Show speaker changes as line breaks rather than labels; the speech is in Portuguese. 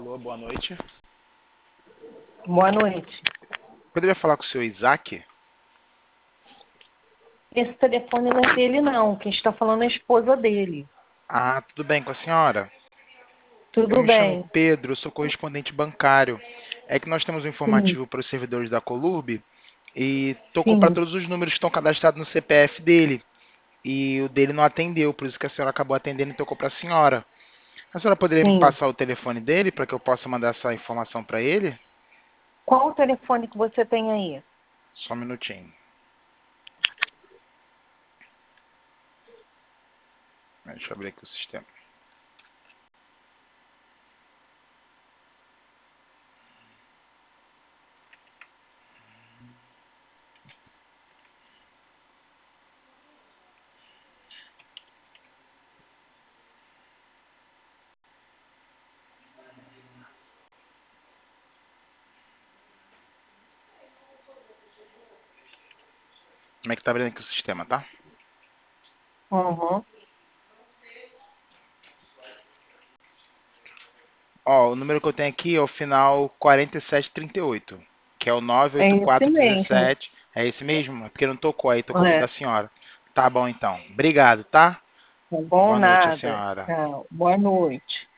Alô, boa noite.
Boa noite.
Poderia falar com o senhor Isaac?
Esse telefone não é dele, não. Quem está falando é a esposa dele.
Ah, tudo bem com a senhora? Eu
Tudo
me chamo
bem?
Pedro, eu sou correspondente bancário. É que nós temos um
Sim,
informativo para os servidores da Colurb e tocou para
sim,
todos os números que estão cadastrados no CPF dele. E o dele não atendeu, por isso que a senhora acabou atendendo e tocou para a senhora. A senhora poderia me
sim.
passar o telefone dele para que eu possa mandar essa informação para ele?
Qual o telefone que você tem aí?
Só um minutinho. Deixa eu abrir aqui o sistema. Como é que tá abrindo aqui o sistema, tá?
Uhum.
Ó, o número que eu tenho aqui é o final 4738, que é o
É esse mesmo.
98417. É esse mesmo? É porque não tocou aí, tocou pro
É,
da senhora. Tá bom então. Obrigado, tá?
tá bom
Boa noite, a
nada.
senhora.
Tchau. Boa noite.